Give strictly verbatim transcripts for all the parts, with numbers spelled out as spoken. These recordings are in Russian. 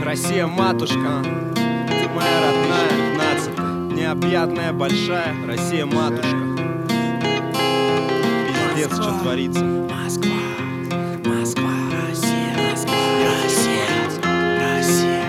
Россия, матушка, ты моя родная, пятнадцатая, необъятная, большая Россия, матушка. Пиздец, что творится. Москва, Москва, Россия, Москва, Россия, Россия.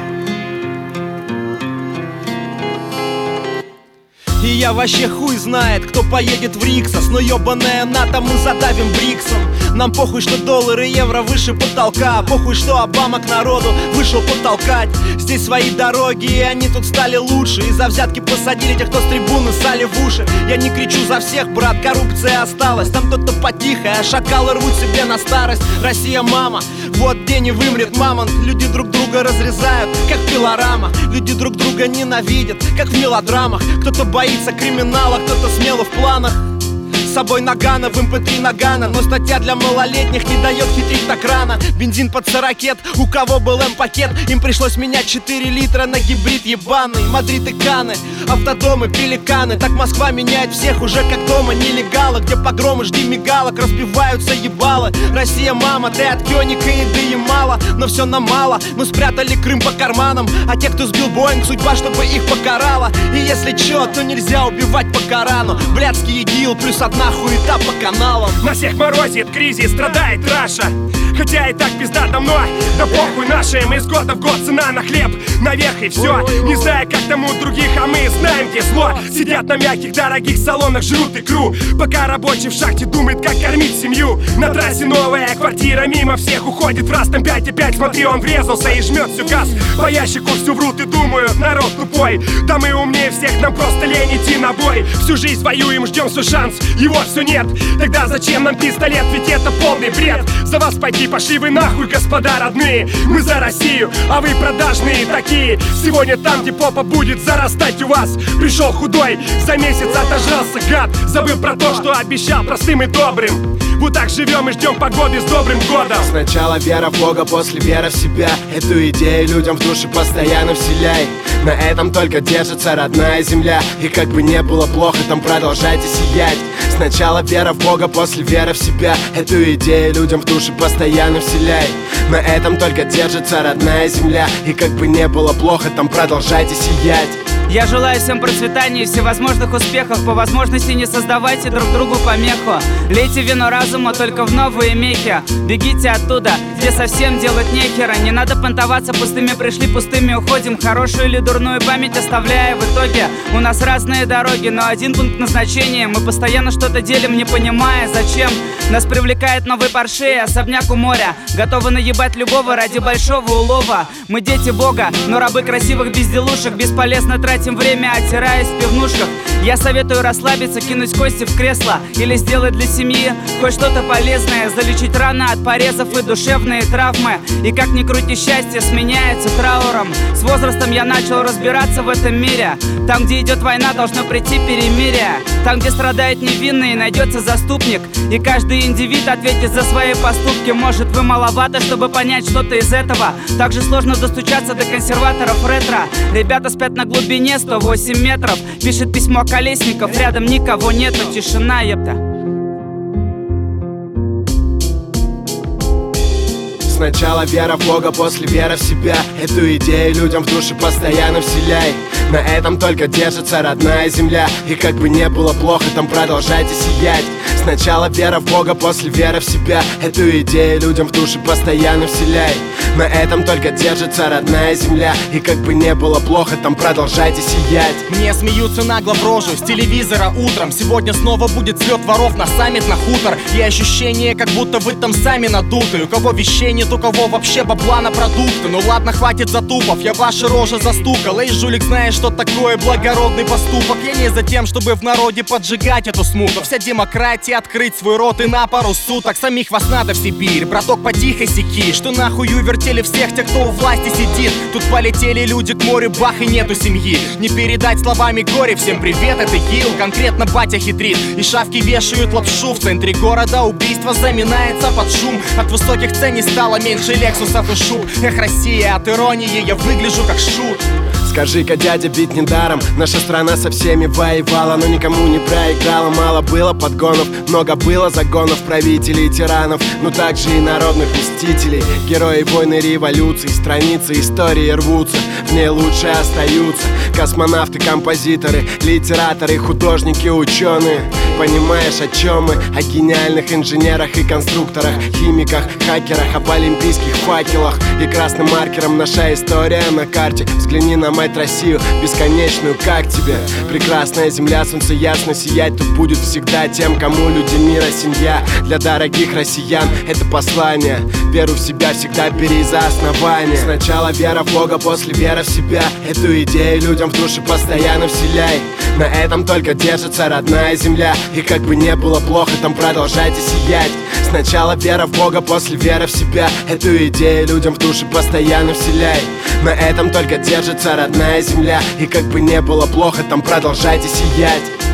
И я вообще хуй знает, кто поедет в Риксос, но ебаная НАТО мы задавим Бриксом. Нам похуй, что доллары и евро выше потолка, похуй, что Обама к народу вышел потолкать. Здесь свои дороги, и они тут стали лучше, и за взятки посадили тех, кто с трибуны ссали в уши. Я не кричу за всех, брат, коррупция осталась. Там кто-то потихо, а шакалы рвут себе на старость. Россия, мама, вот день и вымрет мамонт. Люди друг друга разрезают, как пилорама. Люди друг друга ненавидят, как в мелодрамах. Кто-то боится криминала, кто-то смело в планах. С собой Нагана, в эм пэ три Нагана, но статья для малолетних не дает хитрить так рано. Бензин под сорокет, у кого был М-пакет, им пришлось менять четыре литра на гибрид ебаный. Мадрид и Каны, автодомы, пеликаны. Так Москва меняет всех уже как дома нелегалы. Где погромы, жди мигалок, разбиваются ебалы. Россия, мама, ты от Кёника еды и мало, но все нам мало. Мы спрятали Крым по карманам, а те, кто сбил Боинг, судьба, чтобы их покарала. И если чё, то нельзя убивать по Корану. Блядский ИГИЛ плюс одна хуета по каналам. На всех морозит, кризис, страдает Раша. Хотя и так пизда давно, да похуй нашим. Из года в год цена на хлеб наверх и все. Не знаю, как там у других, а мы знаем, где зло. Сидят на мягких, дорогих салонах, жрут икру, пока рабочий в шахте думает, как кормить семью. На трассе новая квартира, мимо всех уходит в раз там пять и пять. Смотри, он врезался и жмет всю газ. По ящику всю врут и думают, народ тупой. Да мы умнее всех, нам просто лень идти на бой. Всю жизнь воюем, ждем свой шанс, его все нет. Тогда зачем нам пистолет, ведь это полный бред. За вас пойти пошли вы нахуй, господа родные. Мы за Россию, а вы продажные такие. Сегодня там, где попа будет зарастать у вас. Пришел худой, за месяц отожрался гад. Забыл про то, что обещал простым и добрым. Вот так живем и ждем погоды с добрым годом. Сначала вера в Бога, после вера в себя. Эту идею людям в души постоянно вселяй. На этом только держится родная земля. И как бы не было плохо, там продолжайте сиять. Сначала вера в Бога, после вера в себя. Эту идею людям в души постоянно вселяй. На этом только держится родная земля. И как бы не было плохо, там продолжайте сиять. Я желаю всем процветания и всевозможных успехов. По возможности не создавайте друг другу помеху. Лейте вино разума только в новые мехи. Бегите оттуда, где совсем делать нехера. Не надо понтоваться, пустыми пришли, пустыми уходим. Хорошую или дурную память оставляя в итоге. У нас разные дороги, но один пункт назначения. Мы постоянно что-то делим, не понимая зачем. Нас привлекает новый Порше и особняк у моря. Готовы наебать любого ради большого улова. Мы дети Бога, но рабы красивых безделушек. Бесполезно тратить тем время, оттираясь в пивнушках. Я советую расслабиться, кинуть кости в кресло или сделать для семьи хоть что-то полезное. Залечить раны от порезов и душевные травмы. И как ни крути, счастье сменяется трауром. С возрастом я начал разбираться в этом мире. Там, где идет война, должно прийти перемирие. Там, где страдает невинный, найдется заступник. И каждый индивид ответит за свои поступки. Может, вы маловато, чтобы понять что-то из этого. Так же сложно достучаться до консерваторов ретро. Ребята спят на глубине сто восемь метров. Пишет письмо Колесников, рядом никого нету. Тишина, епта. Сначала вера в Бога, после вера в себя. Эту идею людям в души постоянно вселяй. На этом только держится родная земля. И как бы не было плохо, там продолжайте сиять. Сначала вера в Бога, после вера в себя. Эту идею людям в души постоянно вселяй. На этом только держится родная земля. И как бы не было плохо, там продолжайте сиять. Мне смеются нагло в рожу с телевизора утром. Сегодня снова будет слет воров на саммит на хутор. И ощущение, как будто вы там сами надуты. У кого вещей нет, у кого вообще бабла на продукты. Ну ладно, хватит затупов, я ваши рожи застукал. Эй, жулик, знаешь, что такое благородный поступок? Я не за тем, чтобы в народе поджигать эту смуту. Вся демократия открыть свой рот и на пару суток. Самих вас надо в Сибирь, браток, потихо секи. Что нахуй увертели всех тех, кто у власти сидит. Тут полетели люди к морю, бах, и нету семьи. Не передать словами горе, всем привет, это Гил. Конкретно батя хитрит, и шавки вешают лапшу. В центре города убийство заминается под шум. От высоких цен не стало меньше лексусов и шуб. Эх, Россия, от иронии я выгляжу как шут. Скажи-ка, дядя, ведь недаром наша страна со всеми воевала, но никому не проиграла. Мало было подгонов, много было загонов правителей и тиранов, но также и народных мстителей. Герои войны, революции, страницы истории рвутся, в ней лучше остаются космонавты, композиторы, литераторы, художники, ученые. Понимаешь, о чем мы? О гениальных инженерах и конструкторах, химиках, хакерах, об олимпийских факелах и красным маркером наша история на карте. Взгляни на мать Россию, бесконечную, как тебе? Прекрасная земля, солнце ясно сиять тут будет всегда тем, кому люди мира семья. Для дорогих россиян это послание: веру в себя всегда бери за основание. Сначала вера в Бога, после вера в себя. Эту идею людям в души постоянно вселяй. На этом только держится родная земля, и как бы не было плохо, там продолжайте сиять. Сначала вера в Бога, после вера в себя. Эту идею людям в души постоянно вселяй. На этом только держится родная земля, и как бы не было плохо, там продолжайте сиять.